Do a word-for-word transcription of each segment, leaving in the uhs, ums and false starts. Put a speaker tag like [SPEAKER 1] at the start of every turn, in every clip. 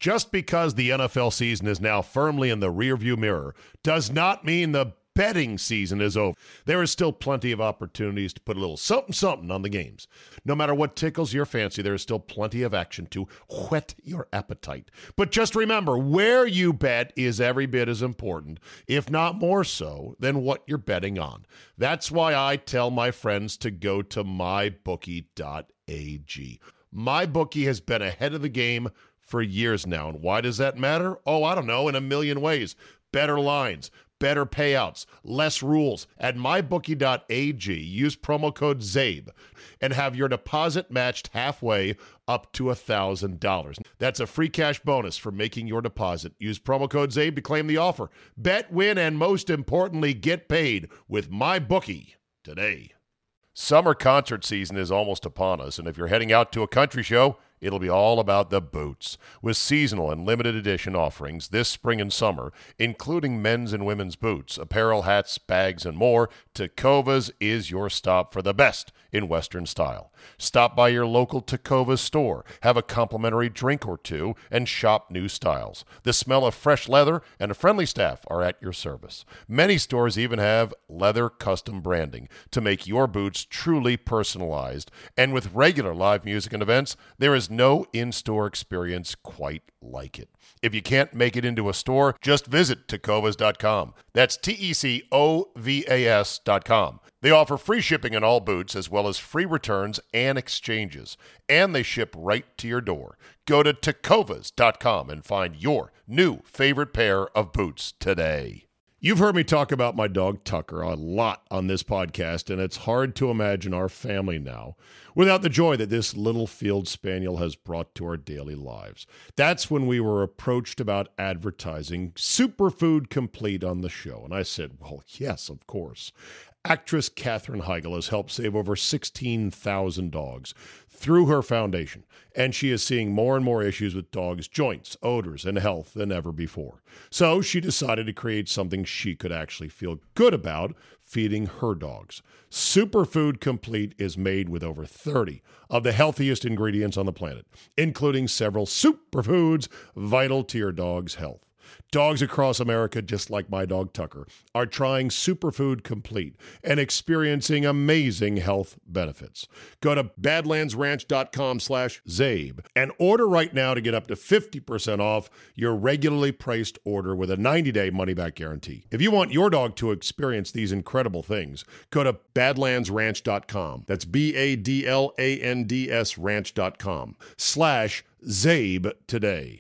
[SPEAKER 1] Just because the N F L season is now firmly in the rearview mirror does not mean the betting season is over. There is still plenty of opportunities to put a little something-something on the games. No matter what tickles your fancy, there is still plenty of action to whet your appetite. But just remember, where you bet is every bit as important, if not more so, than what you're betting on. That's why I tell my friends to go to my bookie dot a g. MyBookie has been ahead of the game for years now. And why does that matter? Oh, I don't know, in a million ways. Better lines, better payouts, less rules. At my bookie dot a g, use promo code ZABE and have your deposit matched halfway up to one thousand dollars. That's a free cash bonus for making your deposit. Use promo code ZABE to claim the offer. Bet, win, and most importantly, get paid with MyBookie today. Summer concert season is almost upon us, and if you're heading out to a country show, it'll be all about the boots. With seasonal and limited edition offerings this spring and summer, including men's and women's boots, apparel, hats, bags, and more, Tecovas is your stop for the best in Western style. Stop by your local Tecovas store, have a complimentary drink or two, and shop new styles. The smell of fresh leather and a friendly staff are at your service. Many stores even have leather custom branding to make your boots truly personalized. And with regular live music and events, there is no in-store experience quite like it. If you can't make it into a store, just visit tecovas dot com. That's T E C O V A S dot com. They offer free shipping on all boots as well as free returns and exchanges, and they ship right to your door. Go to tecovas dot com and find your new favorite pair of boots today. You've heard me talk about my dog Tucker a lot on this podcast, and it's hard to imagine our family now without the joy that this little field spaniel has brought to our daily lives. That's when we were approached about advertising Superfood Complete on the show, and I said, well, yes, of course. Actress Katherine Heigl has helped save over sixteen thousand dogs through her foundation, and she is seeing more and more issues with dogs' joints, odors, and health than ever before. So she decided to create something she could actually feel good about feeding her dogs. Superfood Complete is made with over thirty of the healthiest ingredients on the planet, including several superfoods vital to your dog's health. Dogs across America, just like my dog Tucker, are trying Superfood Complete and experiencing amazing health benefits. Go to badlands ranch dot com slash Zabe and order right now to get up to fifty percent off your regularly priced order with a ninety-day money-back guarantee. If you want your dog to experience these incredible things, go to badlands ranch dot com. That's B A D L A N D S ranch dot com slash Zabe today.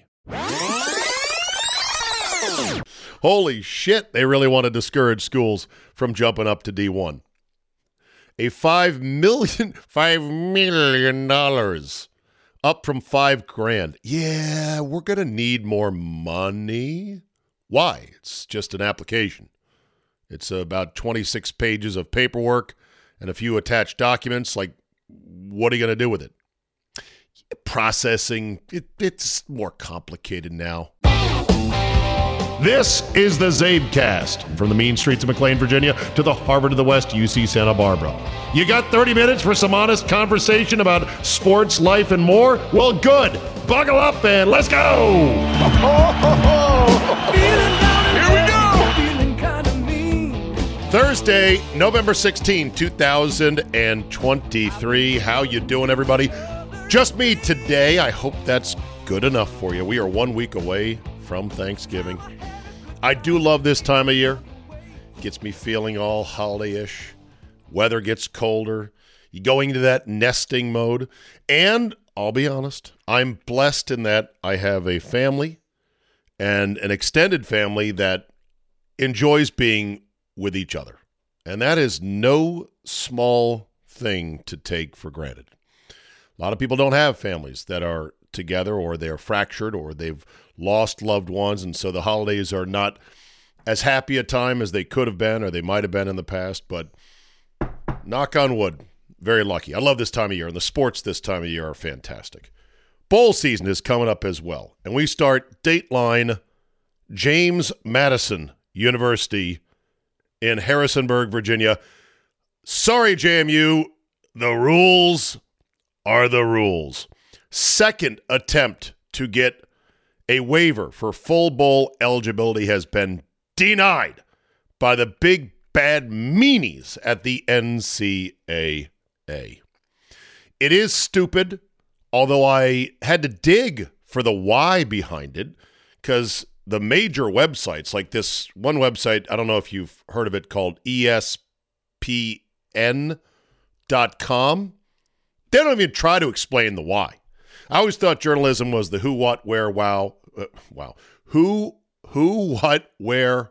[SPEAKER 1] Holy shit, they really want to discourage schools from jumping up to D one. A five million, five million dollars up from five grand. Yeah, we're going to need more money. Why? It's just an application. It's about twenty-six pages of paperwork and a few attached documents. Like, what are you going to do with it? Processing, it, it's more complicated now. This is the Zabecast, from the mean streets of McLean, Virginia, to the Harvard of the West, U C Santa Barbara. You got thirty minutes for some honest conversation about sports, life, and more? Well, good. Buckle up and let's go! Here we go! Thursday, November sixteenth, two thousand twenty-three. How you doing, everybody? Just me today. I hope that's good enough for you. We are one week away from Thanksgiving. I do love this time of year. Gets me feeling all holiday-ish. Weather gets colder. You going into that nesting mode. And I'll be honest, I'm blessed in that I have a family and an extended family that enjoys being with each other. And that is no small thing to take for granted. A lot of people don't have families that are together, or they're fractured, or they've lost loved ones, and so the holidays are not as happy a time as they could have been or they might have been in the past. But knock on wood, very lucky. I love this time of year, and the sports this time of year are fantastic. Bowl season is coming up as well, and we start Dateline James Madison University in Harrisonburg, Virginia. Sorry, J M U, the rules are the rules. Second attempt to get A waiver for full bowl eligibility has been denied by the big bad meanies at the N C A A. It is stupid, although I had to dig for the why behind it, because the major websites, like this one website, I don't know if you've heard of it, called E S P N dot com, they don't even try to explain the why. I always thought journalism was the who, what, where, wow, uh, wow, who, who, what, where,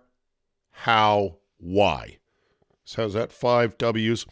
[SPEAKER 1] how, why. So how's that? Five W's.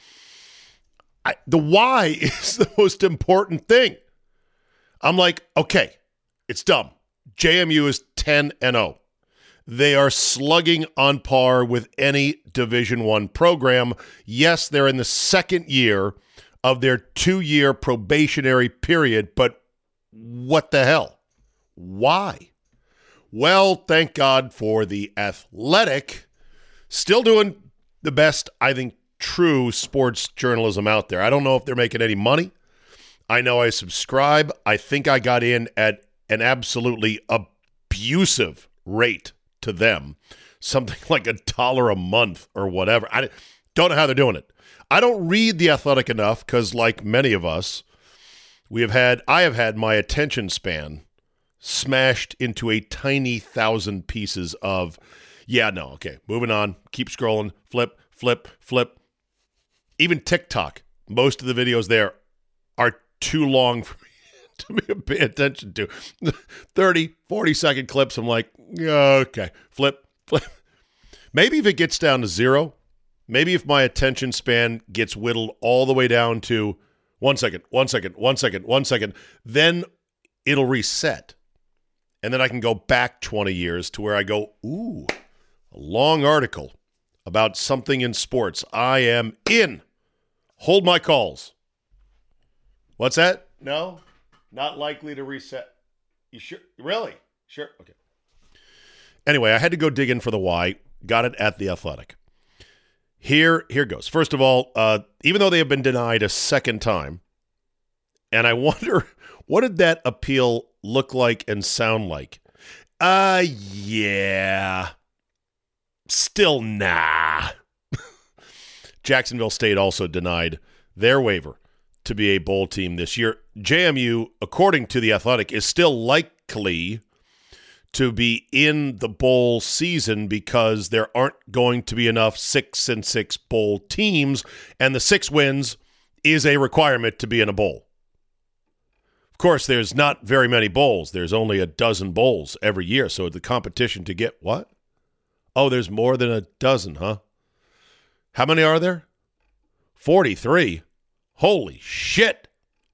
[SPEAKER 1] I, the why is the most important thing. I'm like, okay, it's dumb. J M U is ten and oh. They are slugging on par with any Division One program. Yes, they're in the second year of their two-year probationary period, but what the hell? Why? Well, thank God for The Athletic. Still doing the best, I think, true sports journalism out there. I don't know if they're making any money. I know I subscribe. I think I got in at an absolutely abusive rate to them. Something like a dollar a month or whatever. I don't know how they're doing it. I don't read The Athletic enough because, like many of us, we have had, I have had my attention span smashed into a tiny thousand pieces of, yeah, no, okay, moving on, keep scrolling, flip, flip, flip. Even TikTok, most of the videos there are too long for me to be, pay attention to. thirty, forty second clips, I'm like, okay, flip, flip. Maybe if it gets down to zero, maybe if my attention span gets whittled all the way down to one second, one second, one second, one second, then it'll reset. And then I can go back twenty years to where I go, ooh, a long article about something in sports. I am in. Hold my calls. What's that? No, not likely to reset. You sure? Really? Sure. Okay. Anyway, I had to go dig in for the why. Got it at The Athletic. Here, here goes. First of all, uh, even though they have been denied a second time, and I wonder, what did that appeal look like and sound like? Uh, yeah. Still nah. Jacksonville State also denied their waiver to be a bowl team this year. J M U, according to The Athletic, is still likely to be in the bowl season because there aren't going to be enough six and six bowl teams, and the six wins is a requirement to be in a bowl. Of course, there's not very many bowls. There's only a dozen bowls every year, so the competition to get what? Oh, there's more than a dozen, huh? How many are there? forty-three. Holy shit.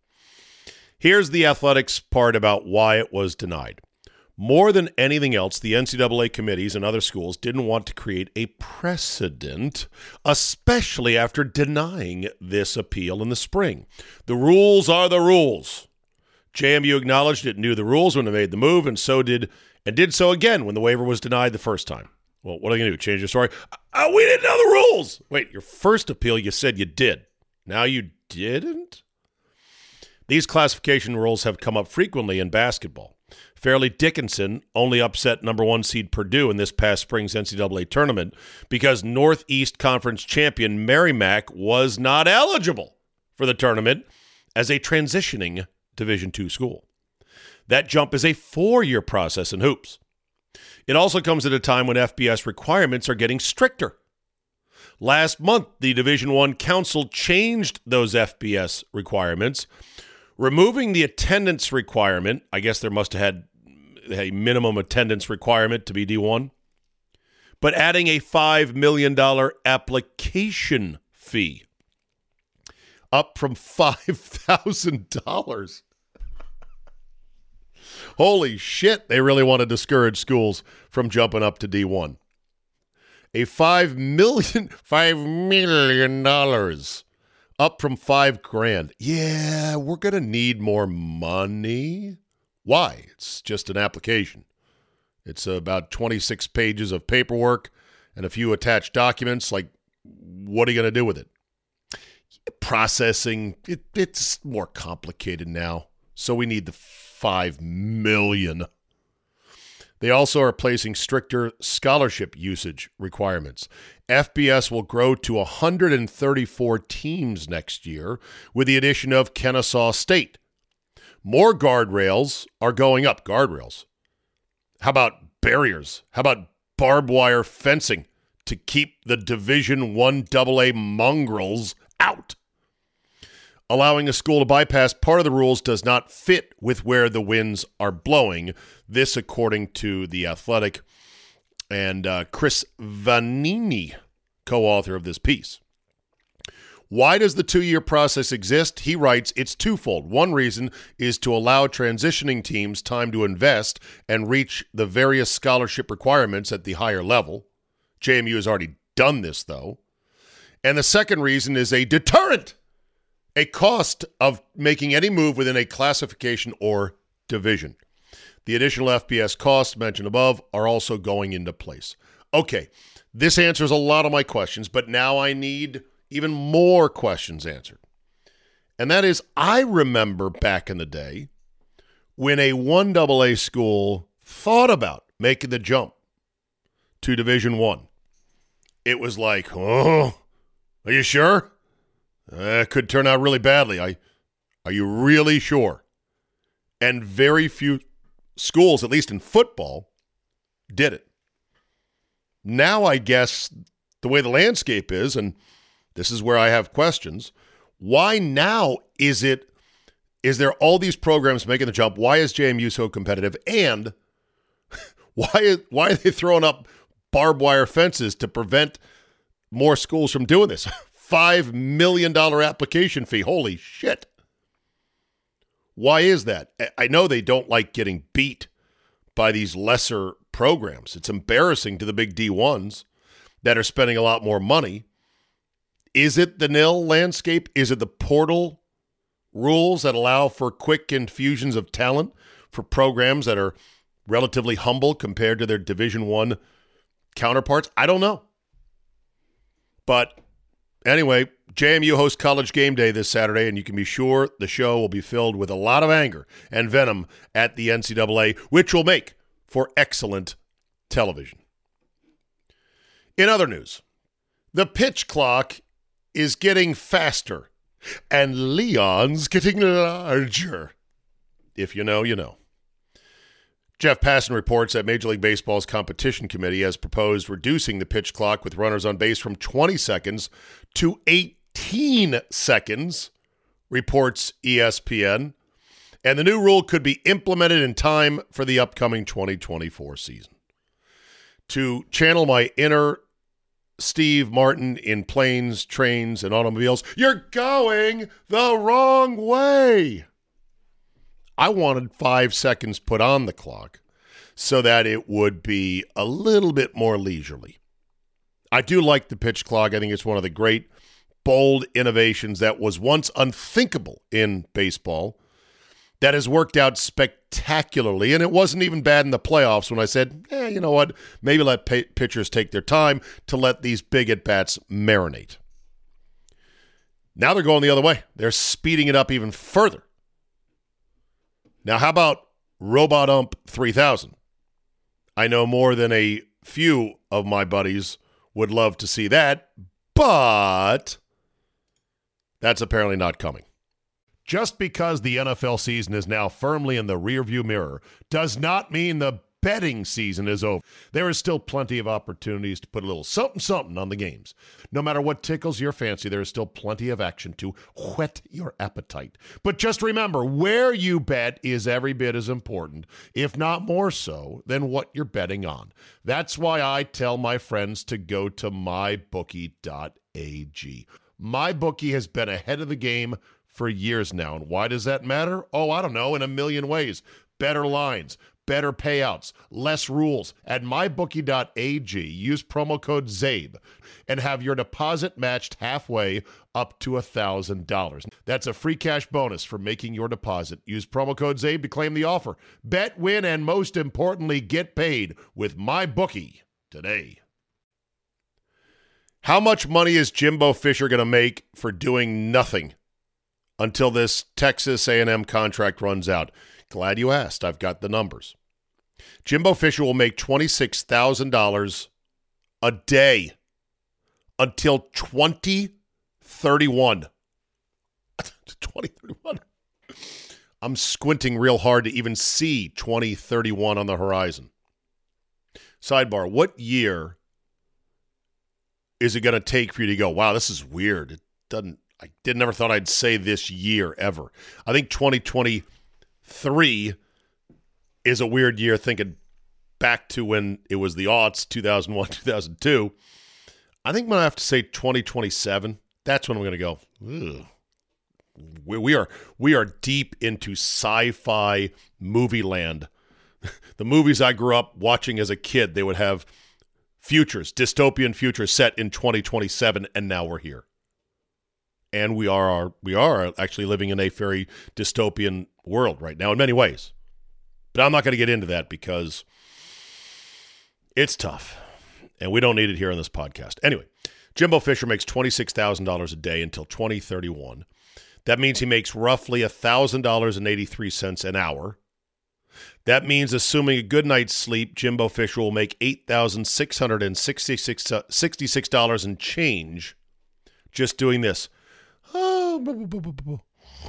[SPEAKER 1] Here's the Athletics part about why it was denied. More than anything else, the N C double A committees and other schools didn't want to create a precedent, especially after denying this appeal in the spring. The rules are the rules. J M U acknowledged it knew the rules when it made the move, and so did, and did so again when the waiver was denied the first time. Well, what are they going to do? Change your story? Uh, we didn't know the rules. Wait, your first appeal, you said you did. Now you didn't? These classification rules have come up frequently in basketball. Fairleigh Dickinson only upset number one seed Purdue in this past spring's N C double A tournament because Northeast Conference champion Merrimack was not eligible for the tournament as a transitioning Division two school. That jump is a four-year process in hoops. It also comes at a time when F B S requirements are getting stricter. Last month, the Division One Council changed those F B S requirements, removing the attendance requirement. I guess there must have had a minimum attendance requirement to be D one, but adding a five million dollars application fee, up from five thousand dollars. Holy shit, they really want to discourage schools from jumping up to D one. A five million dollars, five million dollars, up from five grand. Yeah, we're going to need more money. Why? It's just an application. It's about twenty-six pages of paperwork and a few attached documents. Like, what are you going to do with it? Processing, it, it's more complicated now. So we need the five million dollars. They also are placing stricter scholarship usage requirements. F B S will grow to one hundred thirty-four teams next year with the addition of Kennesaw State. More guardrails are going up. Guardrails. How about barriers? How about barbed wire fencing to keep the Division One double A mongrels out? Allowing a school to bypass part of the rules does not fit with where the winds are blowing. This, according to The Athletic and uh, Chris Vanini, co-author of this piece. Why does the two-year process exist? He writes, it's twofold. One reason is to allow transitioning teams time to invest and reach the various scholarship requirements at the higher level. J M U has already done this, though. And the second reason is a deterrent. A cost of making any move within a classification or division. The additional F B S costs mentioned above are also going into place. Okay, this answers a lot of my questions, but now I need even more questions answered. And that is, I remember back in the day when a one double A school thought about making the jump to Division One. It was like, oh, are you sure? Uh, it could turn out really badly. I, are you really sure? And very few schools, at least in football, did it. Now, I guess the way the landscape is, and this is where I have questions, why now is it, is there all these programs making the jump? Why is J M U so competitive? And why is, why are they throwing up barbed wire fences to prevent more schools from doing this? five million dollars application fee. Holy shit. Why is that? I know they don't like getting beat by these lesser programs. It's embarrassing to the big D ones that are spending a lot more money. Is it the nil landscape? Is it the portal rules that allow for quick infusions of talent for programs that are relatively humble compared to their Division One counterparts? I don't know. But anyway, J M U hosts College Game Day this Saturday, and you can be sure the show will be filled with a lot of anger and venom at the N C double A, which will make for excellent television. In other news, the pitch clock is getting faster, and Leon's getting larger. If you know, you know. Jeff Passan reports that Major League Baseball's competition committee has proposed reducing the pitch clock with runners on base from twenty seconds to eighteen seconds, reports E S P N. And the new rule could be implemented in time for the upcoming twenty twenty-four season. To channel my inner Steve Martin in Planes, Trains, and Automobiles, you're going the wrong way. I wanted five seconds put on the clock so that it would be a little bit more leisurely. I do like the pitch clock. I think it's one of the great, bold innovations that was once unthinkable in baseball that has worked out spectacularly. And it wasn't even bad in the playoffs when I said, eh, you know what, maybe let p- pitchers take their time to let these big at-bats marinate. Now they're going the other way. They're speeding it up even further. Now, how about Robot Ump three thousand? I know more than a few of my buddies would love to see that, but that's apparently not coming. Just because the N F L season is now firmly in the rearview mirror does not mean the betting season is over. There is still plenty of opportunities to put a little something-something on the games. No matter what tickles your fancy, there is still plenty of action to whet your appetite. But just remember, where you bet is every bit as important, if not more so, than what you're betting on. That's why I tell my friends to go to my bookie dot a g. MyBookie has been ahead of the game for years now. And why does that matter? Oh, I don't know, in a million ways. Better lines, better payouts, less rules. At my bookie dot a g, use promo code ZABE and have your deposit matched halfway up to one thousand dollars. That's a free cash bonus for making your deposit. Use promo code ZABE to claim the offer. Bet, win, and most importantly, get paid with MyBookie today. How much money is Jimbo Fisher going to make for doing nothing until this Texas A and M contract runs out? Glad you asked. I've got the numbers. Jimbo Fisher will make twenty-six thousand dollars a day until twenty thirty-one. twenty thirty-one. I'm squinting real hard to even see twenty thirty-one on the horizon. Sidebar, what year is it going to take for you to go, wow, this is weird? It doesn't, I did never thought I'd say this year ever. I think twenty twenty-three is a weird year, thinking back to when it was the aughts, two thousand one, two thousand two. I think I'm going to have to say twenty twenty-seven. That's when I'm going to go, ugh. We, we are we are deep into sci-fi movie land. The movies I grew up watching as a kid, they would have futures, dystopian futures set in twenty twenty-seven, and now we're here. And we are we are actually living in a very dystopian world right now in many ways. But I'm not going to get into that because it's tough, and we don't need it here on this podcast. Anyway, Jimbo Fisher makes twenty-six thousand dollars a day until twenty thirty-one. That means he makes roughly one thousand dollars and eighty-three cents an hour. That means, assuming a good night's sleep, Jimbo Fisher will make eight thousand six hundred sixty-six dollars and change just doing this. But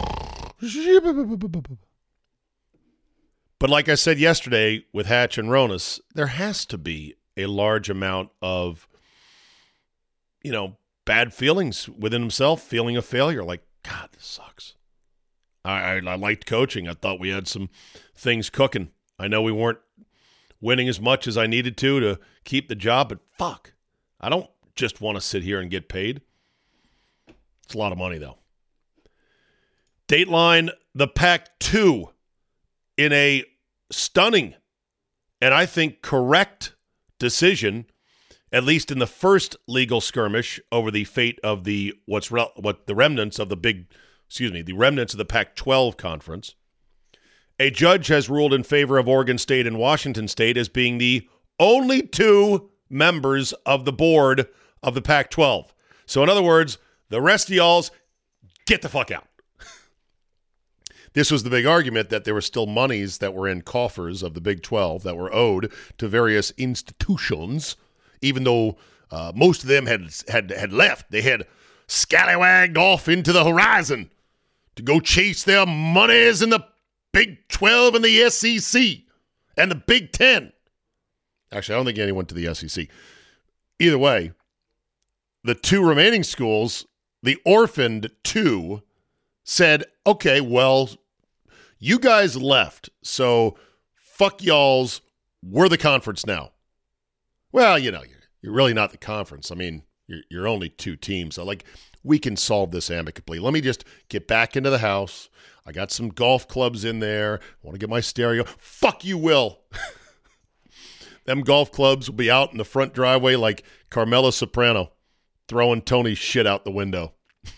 [SPEAKER 1] like I said yesterday with Hatch and Ronas, there has to be a large amount of, you know, bad feelings within himself, feeling of failure, like, God, this sucks. I, I, I liked coaching. I thought we had some things cooking. I know we weren't winning as much as I needed to to keep the job, but fuck, I don't just want to sit here and get paid. It's a lot of money, though. Dateline, the Pac two, in a stunning and I think correct decision, at least in the first legal skirmish over the fate of the what's re- what the remnants of the big, excuse me, the remnants of the Pac twelve conference. A judge has ruled in favor of Oregon State and Washington State as being the only two members of the board of the Pac twelve. So in other words, the rest of y'all's get the fuck out. This was the big argument that there were still monies that were in coffers of the Big twelve that were owed to various institutions, even though uh, most of them had, had had left. They had scallywagged off into the horizon to go chase their monies in the Big twelve and the S E C and the Big ten. Actually, I don't think anyone went to the S E C. Either way, the two remaining schools, the orphaned two, said, okay, well, you guys left, so fuck y'all's, we're the conference now. Well, you know, you're, you're really not the conference. I mean, you're, you're only two teams. So, like, we can solve this amicably. Let me just get back into the house. I got some golf clubs in there. I want to get my stereo. Fuck you, Will. Them golf clubs will be out in the front driveway like Carmela Soprano throwing Tony's shit out the window.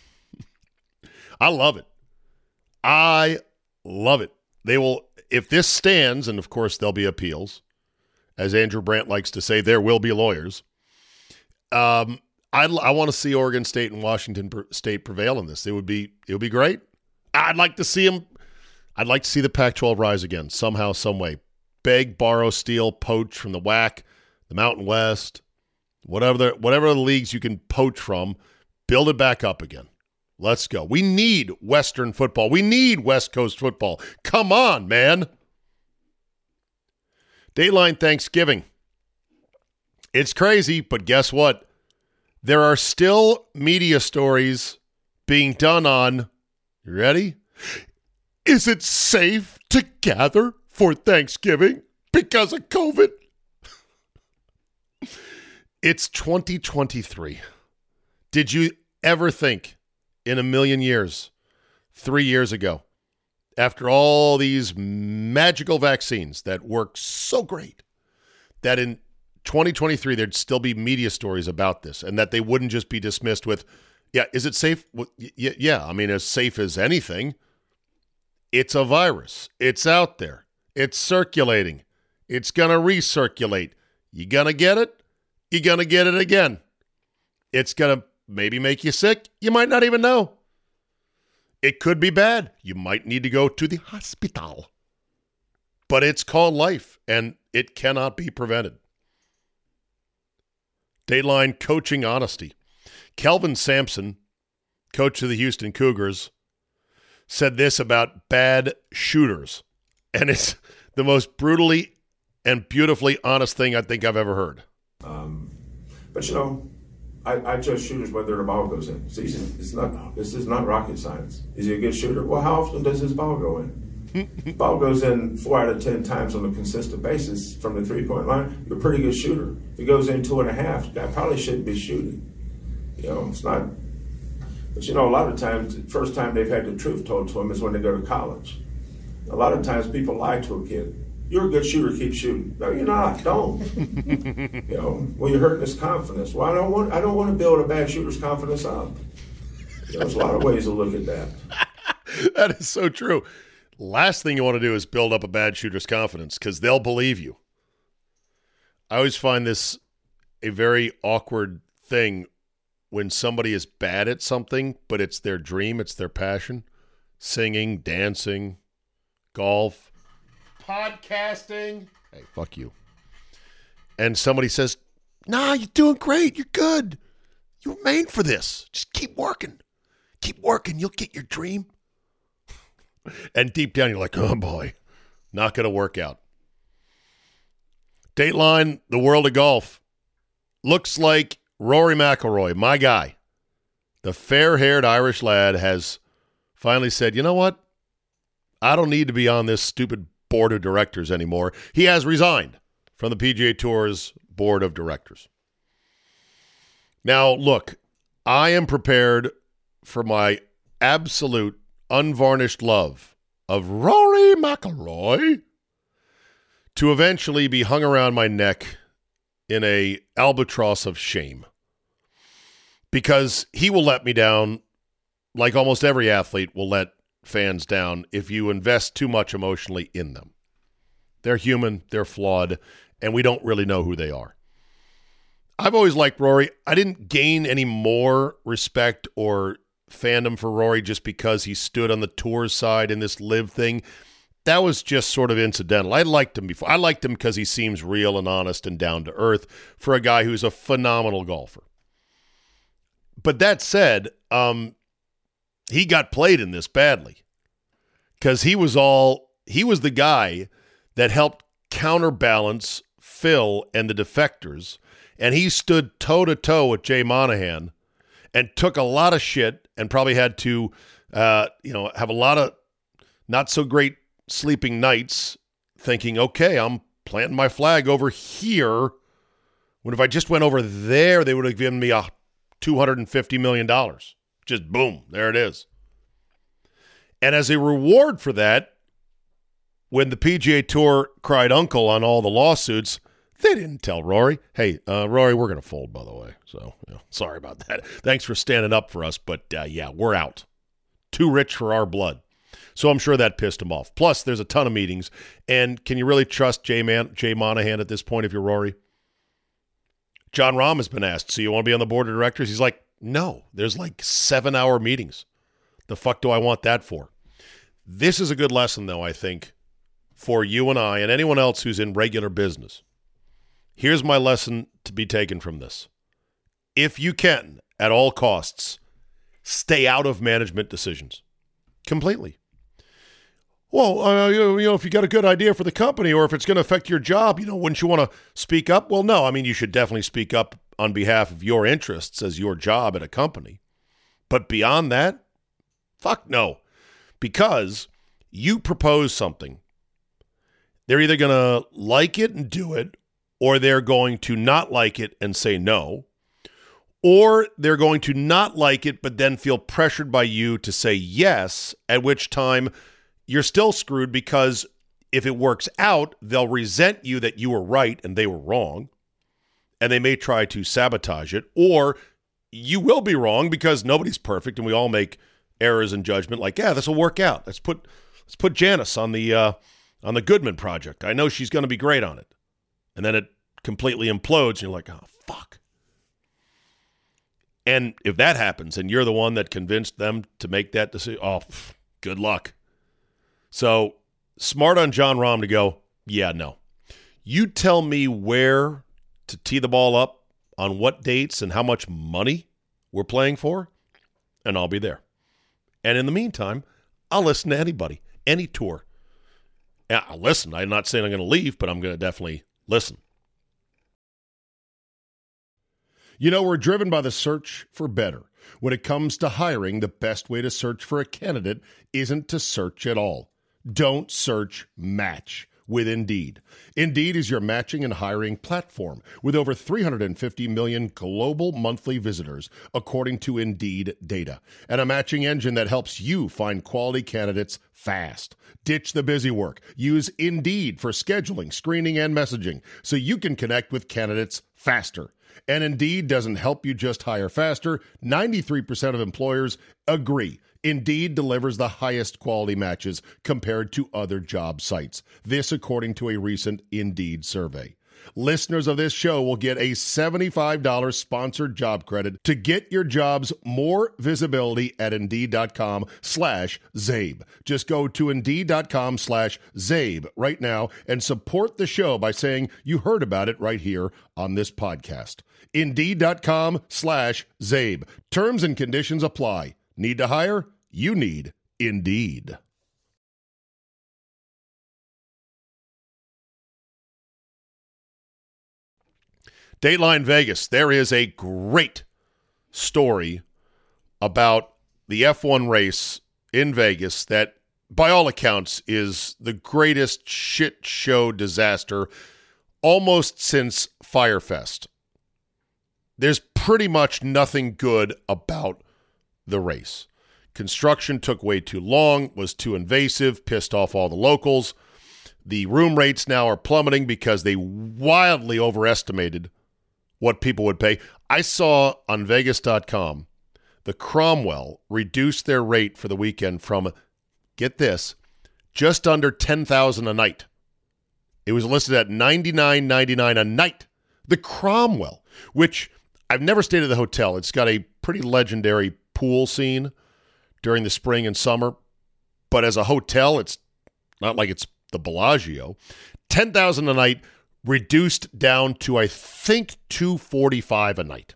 [SPEAKER 1] I love it. I love it. They will, if this stands, and of course there'll be appeals, as Andrew Brandt likes to say, there will be lawyers. Um, I I want to see Oregon State and Washington State prevail in this. It would be it would be great. I'd like to see them. I'd like to see the Pac twelve rise again somehow, some way. Beg, borrow, steal, poach from the W A C, the Mountain West, whatever the whatever the leagues you can poach from, build it back up again. Let's go. We need Western football. We need West Coast football. Come on, man. Dateline Thanksgiving. It's crazy, but guess what? There are still media stories being done on, you ready? Is it safe to gather for Thanksgiving because of COVID? It's twenty twenty-three. Did you ever think in a million years, three years ago, after all these magical vaccines that work so great, that in twenty twenty-three there'd still be media stories about this and that they wouldn't just be dismissed with, yeah, is it safe? Well, y- yeah, I mean, as safe as anything. It's a virus. It's out there. It's circulating. It's going to recirculate. You going to get it? You're going to get it again. It's going to maybe make you sick. You might not even know. It could be bad. You might need to go to the hospital. But it's called life, and it cannot be prevented. Dateline coaching honesty. Kelvin Sampson, coach of the Houston Cougars, said this about bad shooters. And it's the most brutally and beautifully honest thing I think I've ever heard.
[SPEAKER 2] Um, but, you know, I, I judge shooters whether the ball goes in. It's easy. It's not, this is not rocket science. Is he a good shooter? Well, how often does his ball go in? The ball goes in four out of ten times on a consistent basis from the three-point line. You're a pretty good shooter. If it goes in two and a half, guy probably shouldn't be shooting. You know, it's not. But you know, a lot of times, the first time they've had the truth told to them is when they go to college. A lot of times, people lie to a kid. You're a good shooter. Keep shooting. No, you're not. Don't. You know, well, you're hurting his confidence. Well, I don't want. I don't want to build a bad shooter's confidence up. You know, there's a lot of ways to look at that.
[SPEAKER 1] That is so true. Last thing you want to do is build up a bad shooter's confidence because they'll believe you. I always find this a very awkward thing when somebody is bad at something, but it's their dream, it's their passion. Singing, dancing, golf, podcasting. Hey, fuck you. And somebody says, nah, you're doing great. You're good. You were made for this. Just keep working. Keep working. You'll get your dream. And deep down, you're like, oh, boy, not going to work out. Dateline, the world of golf. Looks like Rory McIlroy, my guy, the fair-haired Irish lad, has finally said, you know what? I don't need to be on this stupid board of directors anymore. He has resigned from the P G A Tour's board of directors. Now, look, I am prepared for my absolute unvarnished love of Rory McIlroy to eventually be hung around my neck in a albatross of shame. Because he will let me down like almost every athlete will let fans down if you invest too much emotionally in them. They're human, they're flawed, and we don't really know who they are. I've always liked Rory. I didn't gain any more respect or fandom for Rory just because he stood on the tour side in this live thing. That was just sort of incidental. I liked him before. I liked him because he seems real and honest and down to earth for a guy who's a phenomenal golfer. But that said, um, he got played in this badly because he was all he was the guy that helped counterbalance Phil and the defectors, and he stood toe to toe with Jay Monahan and took a lot of shit and probably had to, uh, you know, have a lot of not so great sleeping nights thinking, okay, I'm planting my flag over here. When if I just went over there, they would have given me a two hundred fifty million dollars. Just boom, there it is. And as a reward for that, when the P G A Tour cried uncle on all the lawsuits, they didn't tell Rory, hey, uh, Rory, we're going to fold, by the way. So, you know, sorry about that. Thanks for standing up for us, but uh, yeah, we're out. Too rich for our blood. So I'm sure that pissed him off. Plus, there's a ton of meetings. And can you really trust Jay, Man- Jay Monahan at this point if you're Rory? John Rahm has been asked, so you want to be on the board of directors? He's like, no, there's like seven-hour meetings. The fuck do I want that for? This is a good lesson, though, I think, for you and I and anyone else who's in regular business. Here's my lesson to be taken from this. If you can, at all costs, stay out of management decisions. Completely. Well, uh, you know, if you got a good idea for the company or if it's going to affect your job, you know, wouldn't you want to speak up? Well, no. I mean, you should definitely speak up on behalf of your interests as your job at a company. But beyond that, fuck no. Because you propose something. They're either going to like it and do it, or they're going to not like it and say no, or they're going to not like it but then feel pressured by you to say yes, at which time you're still screwed because if it works out, they'll resent you that you were right and they were wrong, and they may try to sabotage it, or you will be wrong because nobody's perfect and we all make errors in judgment like, yeah, this will work out. Let's put let's put Janice on the uh, on the Goodman project. I know she's going to be great on it. And then it completely implodes, and you're like, oh, fuck. And if that happens, and you're the one that convinced them to make that decision, oh, pff, good luck. So smart on John Rahm to go, yeah, no. You tell me where to tee the ball up, on what dates, and how much money we're playing for, and I'll be there. And in the meantime, I'll listen to anybody, any tour. Yeah, I'll listen. I'm not saying I'm going to leave, but I'm going to definitely listen. You know, we're driven by the search for better. When it comes to hiring, the best way to search for a candidate isn't to search at all. Don't search, match with Indeed. Indeed is your matching and hiring platform with over three hundred fifty million global monthly visitors, according to Indeed data, and a matching engine that helps you find quality candidates fast. Ditch the busy work. Use Indeed for scheduling, screening, and messaging so you can connect with candidates faster. And Indeed doesn't help you just hire faster. ninety-three percent of employers agree Indeed delivers the highest quality matches compared to other job sites. This according to a recent Indeed survey. Listeners of this show will get a seventy-five dollars sponsored job credit to get your jobs more visibility at Indeed.com slash Zabe. Just go to Indeed.com slash Zabe right now and support the show by saying you heard about it right here on this podcast. Indeed.com slash Zabe. Terms and conditions apply. Need to hire? You need Indeed. Dateline Vegas, there is a great story about the F one race in Vegas that, by all accounts, is the greatest shit show disaster almost since Firefest. There's pretty much nothing good about the race. Construction took way too long, was too invasive, pissed off all the locals. The room rates now are plummeting because they wildly overestimated what people would pay. I saw on Vegas dot com the Cromwell reduced their rate for the weekend from, get this, just under ten thousand dollars a night. It was listed at ninety-nine ninety-nine a night. The Cromwell, which I've never stayed at the hotel. It's got a pretty legendary pool scene during the spring and summer, but as a hotel, it's not like it's the Bellagio. ten thousand dollars a night, reduced down to, I think, two forty-five a night.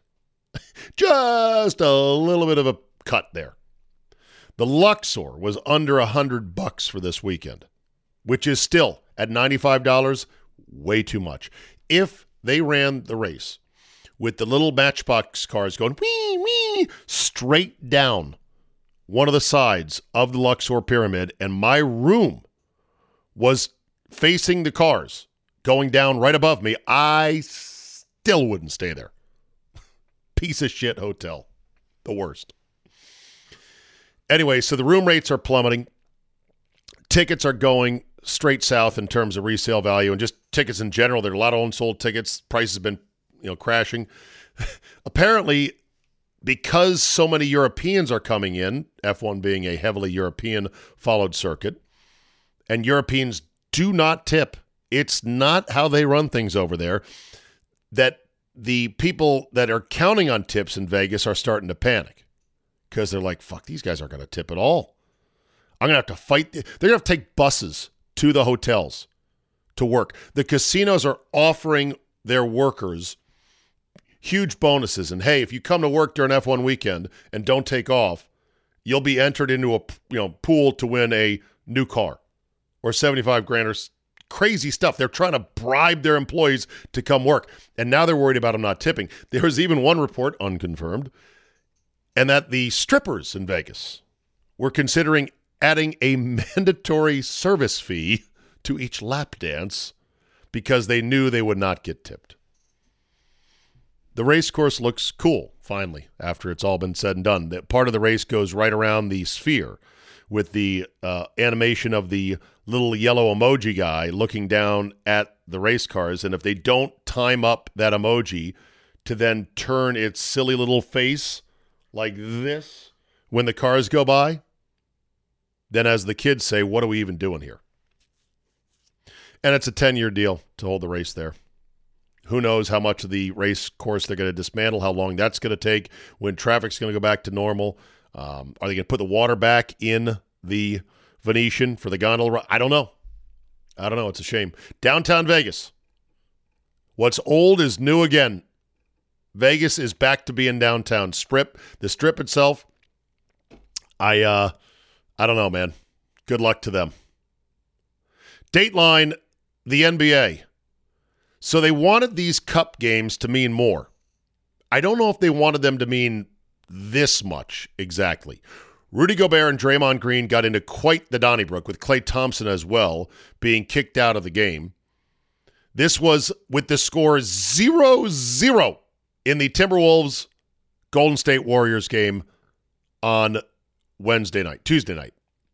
[SPEAKER 1] Just a little bit of a cut there. The Luxor was under one hundred bucks for this weekend, which is still, at ninety-five dollars, way too much. If they ran the race with the little Matchbox cars going wee, wee, straight down one of the sides of the Luxor Pyramid, and my room was facing the cars going down right above me, I still wouldn't stay there. Piece of shit hotel. The worst. Anyway, so the room rates are plummeting. Tickets are going straight south in terms of resale value, and just tickets in general. There are a lot of unsold tickets. Prices have been, you know, crashing. Apparently, because so many Europeans are coming in, F one being a heavily European-followed circuit, and Europeans do not tip. It's not how they run things over there, that the people that are counting on tips in Vegas are starting to panic because they're like, fuck, these guys aren't going to tip at all. I'm going to have to fight. They're going to have to take buses to the hotels to work. The casinos are offering their workers huge bonuses. And, hey, if you come to work during F one weekend and don't take off, you'll be entered into a you know pool to win a new car or seventy-five grand or crazy stuff. They're trying to bribe their employees to come work. And now they're worried about them not tipping. There was even one report, unconfirmed, and that the strippers in Vegas were considering adding a mandatory service fee to each lap dance because they knew they would not get tipped. The race course looks cool, finally, after it's all been said and done. That part of the race goes right around the sphere with the uh, animation of the little yellow emoji guy looking down at the race cars. And if they don't time up that emoji to then turn its silly little face like this when the cars go by, then as the kids say, what are we even doing here? And it's a ten-year deal to hold the race there. Who knows how much of the race course they're going to dismantle, how long that's going to take, when traffic's going to go back to normal. Um, are they going to put the water back in the Venetian for the gondola? I don't know. I don't know. It's a shame. Downtown Vegas. What's old is new again. Vegas is back to being downtown. Strip, the Strip itself, I uh, I don't know, man. Good luck to them. Dateline, the N B A. So they wanted these cup games to mean more. I don't know if they wanted them to mean this much exactly. Rudy Gobert and Draymond Green got into quite the Donnybrook, with Klay Thompson as well being kicked out of the game. This was with the score zero zero in the Timberwolves Golden State Warriors game on Wednesday night, Tuesday night.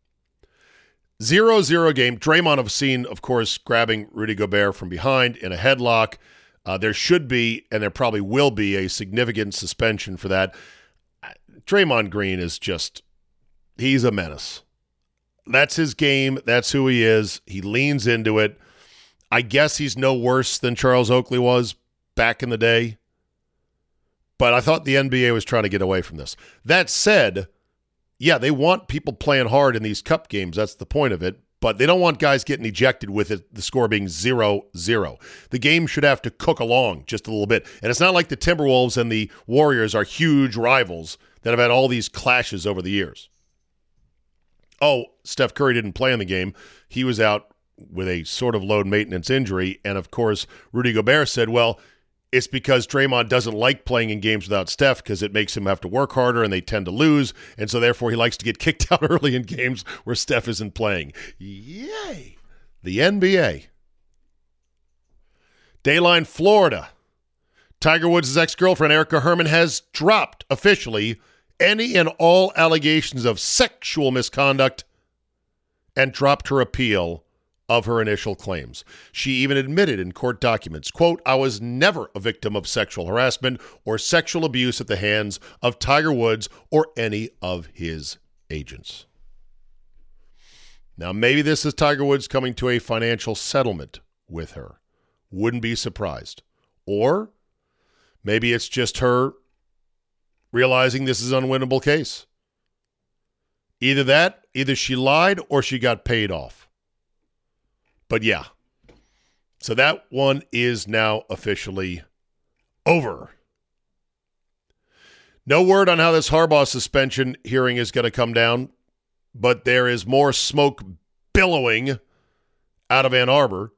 [SPEAKER 1] zero zero game. Draymond have seen, of course, grabbing Rudy Gobert from behind in a headlock. Uh, there should be, and there probably will be, a significant suspension for that. Draymond Green is just, he's a menace. That's his game. That's who he is. He leans into it. I guess he's no worse than Charles Oakley was back in the day. But I thought the N B A was trying to get away from this. That said, yeah, they want people playing hard in these cup games. That's the point of it. But they don't want guys getting ejected with it, the score being zero zero. The game should have to cook along just a little bit. And it's not like the Timberwolves and the Warriors are huge rivals that have had all these clashes over the years. Oh, Steph Curry didn't play in the game. He was out with a sort of load maintenance injury. And, of course, Rudy Gobert said, well, it's because Draymond doesn't like playing in games without Steph because it makes him have to work harder and they tend to lose. And so, therefore, he likes to get kicked out early in games where Steph isn't playing. Yay! The N B A. Dayline, Florida. Tiger Woods' ex-girlfriend, Erica Herman, has dropped officially any and all allegations of sexual misconduct and dropped her appeal of her initial claims. She even admitted in court documents, quote, I was never a victim of sexual harassment or sexual abuse at the hands of Tiger Woods or any of his agents. Now, maybe this is Tiger Woods coming to a financial settlement with her. Wouldn't be surprised. Or maybe it's just her realizing this is an unwinnable case. Either that, either she lied or she got paid off. But yeah, so that one is now officially over. No word on how this Harbaugh suspension hearing is going to come down, but there is more smoke billowing out of Ann Arbor.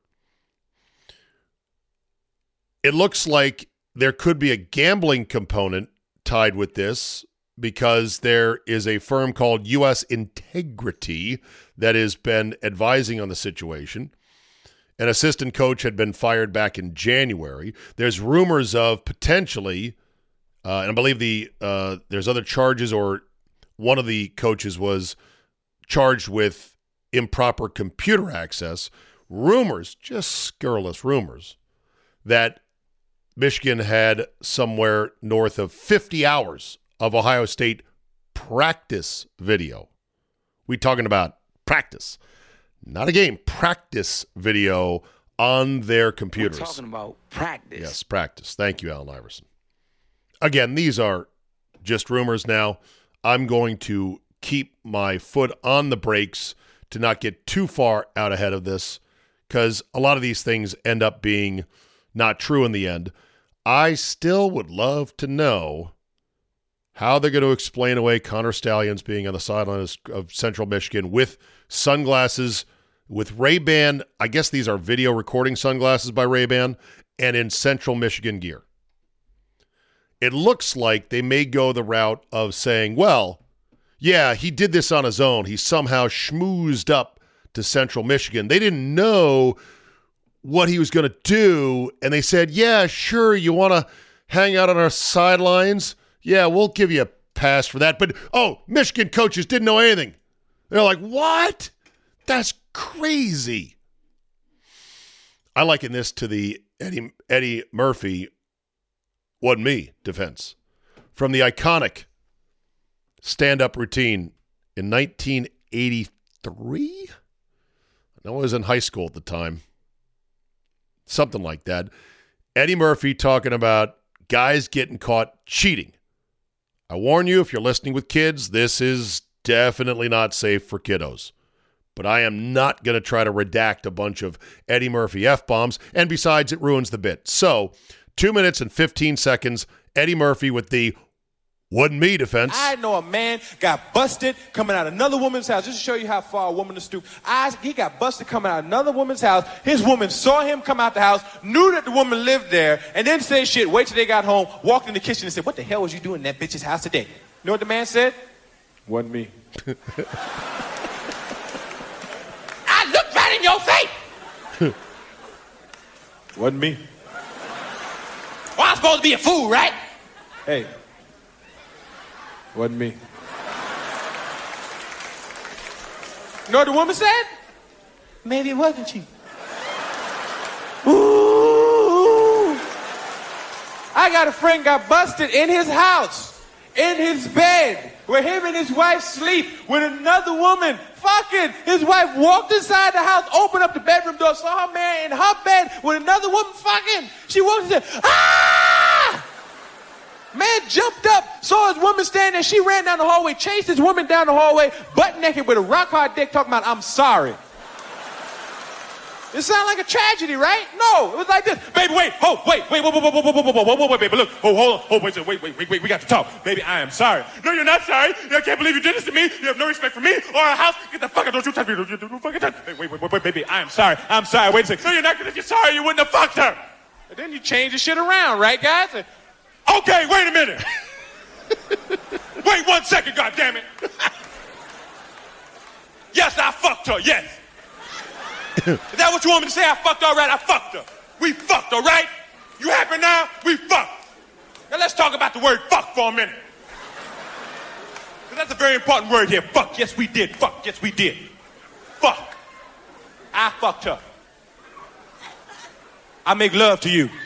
[SPEAKER 1] It looks like there could be a gambling component tied with this because there is a firm called U S Integrity that has been advising on the situation. An assistant coach had been fired back in January. There's rumors of potentially, uh, and I believe the uh, there's other charges, or one of the coaches was charged with improper computer access. Rumors, just scurrilous rumors, that Michigan had somewhere north of fifty hours of Ohio State practice video. We talking about practice. Not a game, practice video on their computers.
[SPEAKER 3] We're talking about practice.
[SPEAKER 1] Yes, practice. Thank you, Allen Iverson. Again, these are just rumors now. I'm going to keep my foot on the brakes to not get too far out ahead of this because a lot of these things end up being not true in the end. I still would love to know how they're going to explain away Connor Stalions being on the sideline of Central Michigan with sunglasses, with Ray-Ban. I guess these are video recording sunglasses by Ray-Ban, and in Central Michigan gear. It looks like they may go the route of saying, well, yeah, he did this on his own. He somehow schmoozed up to Central Michigan. They didn't know what he was going to do, and they said, yeah, sure, you want to hang out on our sidelines? Yeah, we'll give you a pass for that. But, oh, Michigan coaches didn't know anything. They're like, what? That's crazy. I liken this to the Eddie, Eddie Murphy, wasn't me defense from the iconic stand-up routine in nineteen eighty-three. I was in high school at the time. Something like that. Eddie Murphy talking about guys getting caught cheating. I warn you, if you're listening with kids, this is definitely not safe for kiddos. but I am not going to try to redact a bunch of Eddie Murphy F-bombs, and besides, it ruins the bit. So, two minutes and fifteen seconds, Eddie Murphy with the "wasn't me" defense.
[SPEAKER 3] I know a man got busted coming out of another woman's house. Just to show you how far a woman is stoop. I, he got busted coming out of another woman's house. His woman saw him come out the house, knew that the woman lived there, and then said shit, wait till they got home, walked in the kitchen and said, what the hell was you doing in that bitch's house today? You know what the man said? Wasn't me. I looked right in your face. Wasn't me. Well, I'm supposed to be a fool, right? Hey. Wasn't me. You know what the woman said? Maybe it wasn't you. Ooh. I got a friend got busted in his house, in his bed, where him and his wife sleep with another woman fucking. His wife walked inside the house, opened up the bedroom door, saw her man in her bed with another woman fucking. She walked in and said, ah! Man jumped up, saw his woman standing there. She ran down the hallway, chased his woman down the hallway, butt naked with a rock hard dick, talking about, I'm sorry. It sounded like a tragedy, right? No, it was like this. Baby, wait, oh, wait, wait, wait, wait, wait, wait, wait, wait, wait, wait, wait, baby, look. Oh, hold on, oh, wait, wait, wait, wait, wait, we got to talk. Baby, I am sorry. No, you're not sorry. I can't believe you did this to me. You have no respect for me or our house. Get the fuck out, don't you touch me. Don't you don't fucking touch me. Wait, wait, wait, wait, baby, I am sorry. I'm sorry. Wait a second. No, you're not, because if you're sorry, you wouldn't have fucked her. And then you change the shit around, right, guys? Okay, wait a minute. Wait one second, goddammit. Yes, I fucked her, yes. Is that what you want me to say? I fucked her, all right? I fucked her. We fucked, all right? You happy now? We fucked. Now let's talk about the word fuck for a minute. Because that's a very important word here. Fuck, yes we did. Fuck, yes we did. Fuck. I fucked her. I make love to you.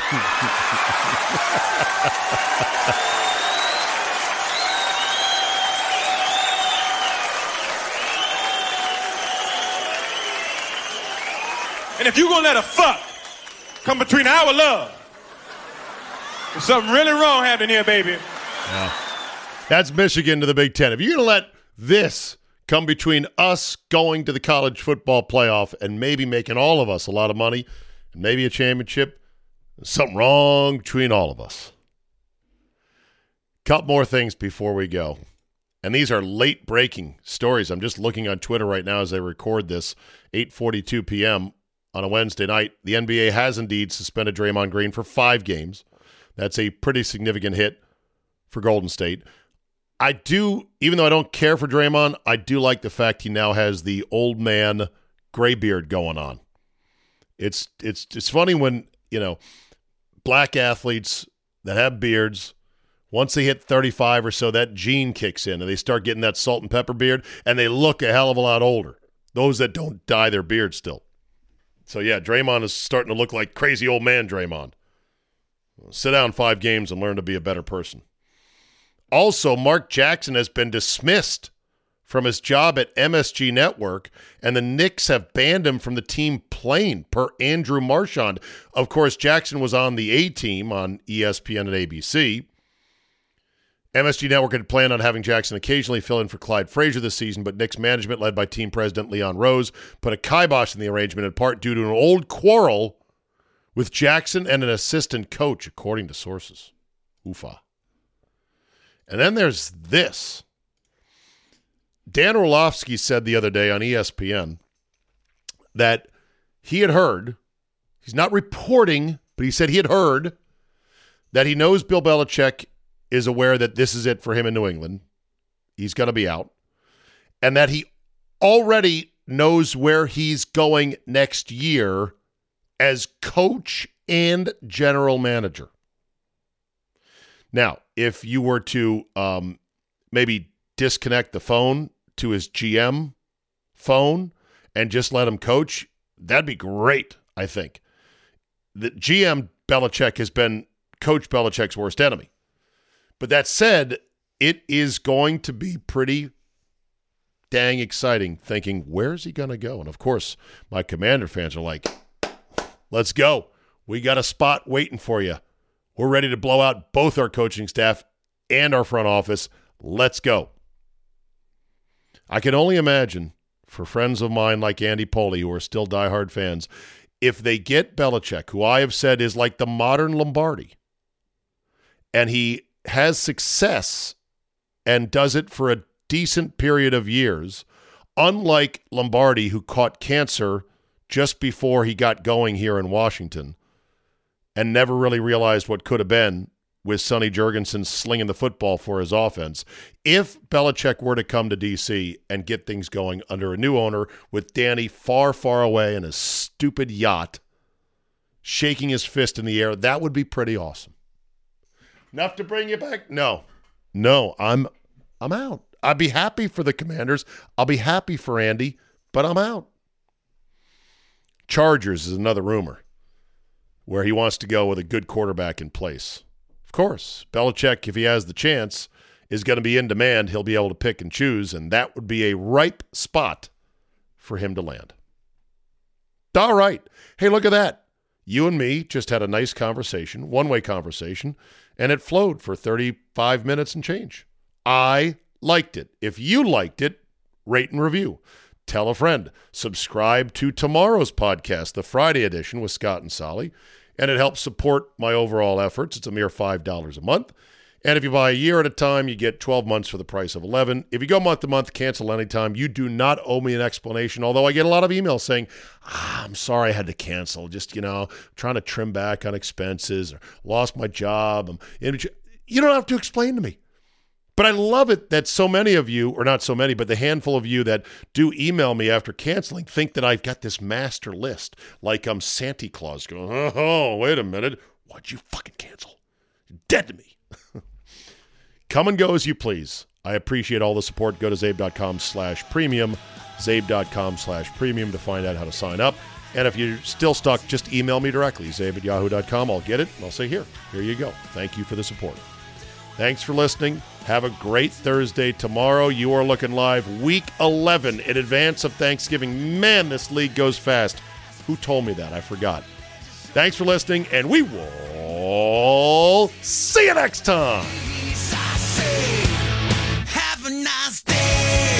[SPEAKER 3] And if you're going to let a fuck come between our love, there's something really wrong happening here, baby.
[SPEAKER 1] Yeah. That's Michigan to the Big Ten. If you're going to let this come between us going to the college football playoff and maybe making all of us a lot of money and maybe a championship, there's something wrong between all of us. Couple more things before we go. And these are late-breaking stories. I'm just looking on Twitter right now as I record this, eight forty-two p.m., on a Wednesday night. The N B A has indeed suspended Draymond Green for five games. That's a pretty significant hit for Golden State. I do, even though I don't care for Draymond, I do like the fact he now has the old man gray beard going on. It's it's it's funny when, you know, black athletes that have beards, once they hit thirty-five or so, that gene kicks in and they start getting that salt and pepper beard and they look a hell of a lot older. Those that don't dye their beard still. So, yeah, Draymond is starting to look like crazy old man Draymond. Sit down five games and learn to be a better person. Also, Mark Jackson has been dismissed from his job at M S G Network, and the Knicks have banned him from the team playing, per Andrew Marchand. Of course, Jackson was on the A-Team on E S P N and A B C. M S G Network had planned on having Jackson occasionally fill in for Clyde Frazier this season, but Knicks management, led by team president Leon Rose, put a kibosh in the arrangement in part due to an old quarrel with Jackson and an assistant coach, according to sources. Oofa. And then there's this. Dan Orlovsky said the other day on E S P N that he had heard, he's not reporting, but he said he had heard that he knows Bill Belichick is aware that this is it for him in New England. He's going to be out. And that he already knows where he's going next year as coach and general manager. Now, if you were to um, maybe disconnect the phone to his G M phone and just let him coach, that'd be great, I think. The G M Belichick has been Coach Belichick's worst enemy. But that said, it is going to be pretty dang exciting thinking, where's he going to go? And, of course, my Commander fans are like, let's go. We got a spot waiting for you. We're ready to blow out both our coaching staff and our front office. Let's go. I can only imagine for friends of mine like Andy Poley, who are still diehard fans, if they get Belichick, who I have said is like the modern Lombardi, and he has success and does it for a decent period of years, unlike Lombardi, who caught cancer just before he got going here in Washington and never really realized what could have been with Sonny Jurgensen slinging the football for his offense. If Belichick were to come to D C and get things going under a new owner with Danny far, far away in a stupid yacht, shaking his fist in the air, that would be pretty awesome. Enough to bring you back? No. No, I'm I'm out. I'd be happy for the Commanders. I'll be happy for Andy, but I'm out. Chargers is another rumor where he wants to go with a good quarterback in place. Of course, Belichick, if he has the chance, is going to be in demand. He'll be able to pick and choose, and that would be a ripe spot for him to land. All right. Hey, look at that. You and me just had a nice conversation, one-way conversation, and it flowed for thirty-five minutes and change. I liked it. If you liked it, rate and review. Tell a friend. Subscribe to tomorrow's podcast, the Friday edition with Scott and Solly, and it helps support my overall efforts. It's a mere five dollars a month. And if you buy a year at a time, you get twelve months for the price of eleven. If you go month to month, cancel anytime. You do not owe me an explanation, although I get a lot of emails saying, ah, I'm sorry I had to cancel. Just, you know, trying to trim back on expenses or lost my job. I'm in- you don't have to explain to me. But I love it that so many of you, or not so many, but the handful of you that do email me after canceling think that I've got this master list, like I'm Santa Claus going, oh, oh wait a minute. Why'd you fucking cancel? You're dead to me. Come and go as you please. I appreciate all the support. Go to zabe.com slash premium, zabe.com slash premium to find out how to sign up. And if you're still stuck, just email me directly, zabe at yahoo dot com. I'll get it, and I'll say, here, here you go. Thank you for the support. Thanks for listening. Have a great Thursday. Tomorrow, you are looking live week eleven in advance of Thanksgiving. Man, this league goes fast. Who told me that? I forgot. Thanks for listening, and we will see you next time.
[SPEAKER 4] Have a nice day.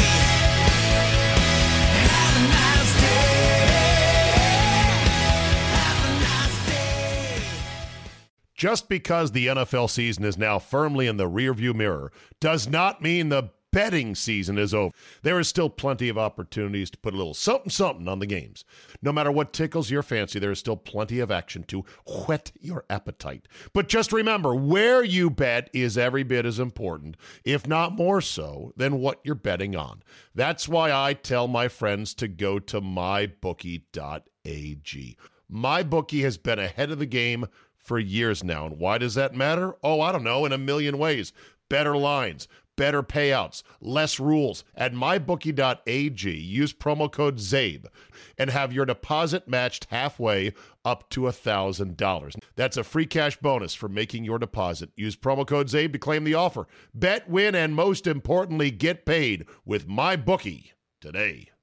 [SPEAKER 4] Have a nice day. Have a nice day.
[SPEAKER 1] Just because the N F L season is now firmly in the rearview mirror does not mean the betting season is over. There is still plenty of opportunities to put a little something something on the games. No matter what tickles your fancy, there is still plenty of action to whet your appetite. But just remember, where you bet is every bit as important, if not more so, than what you're betting on. That's why I tell my friends to go to my bookie dot a g. MyBookie has been ahead of the game for years now. And why does that matter? Oh, I don't know, in a million ways. Better lines, better payouts, less rules. At my bookie dot a g, use promo code ZABE and have your deposit matched halfway up to one thousand dollars. That's a free cash bonus for making your deposit. Use promo code ZABE to claim the offer. Bet, win, and most importantly, get paid with MyBookie today.